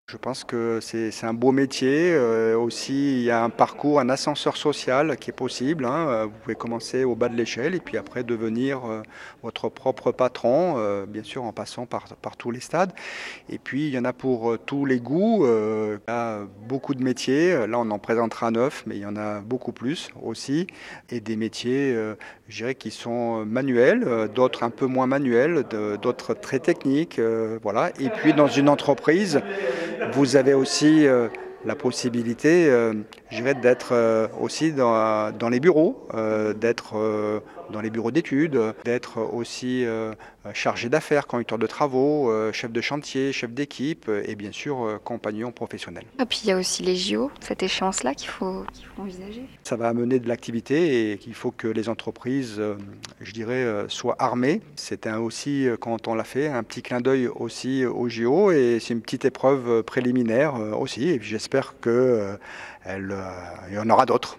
Je pense que c'est un beau métier, aussi il y a un parcours, un ascenseur social qui est possible, hein, vous pouvez commencer au bas de l'échelle et puis après devenir, votre propre patron, bien sûr en passant par tous les stades et puis il y en a pour, tous les goûts, il y a beaucoup de métiers, là on en présentera 9 mais il y en a beaucoup plus aussi et des métiers, je dirais qui sont, manuels, d'autres un peu moins manuels, d'autres très techniques, voilà et puis dans une entreprise vous avez aussi, la possibilité, je dirais d'être, aussi dans les bureaux, d'être, dans les bureaux d'études, d'être aussi, chargé d'affaires, conducteur de travaux, chef de chantier, chef d'équipe, et bien sûr, compagnon professionnel. Ah puis il y a aussi les JO, cette échéance-là qu'il faut envisager. Ça va amener de l'activité et qu'il faut que les entreprises, je dirais, soient armées. C'était aussi, quand on l'a fait, un petit clin d'œil aussi aux JO et c'est une petite épreuve, préliminaire, aussi et puis j'espère que, il y en aura d'autres.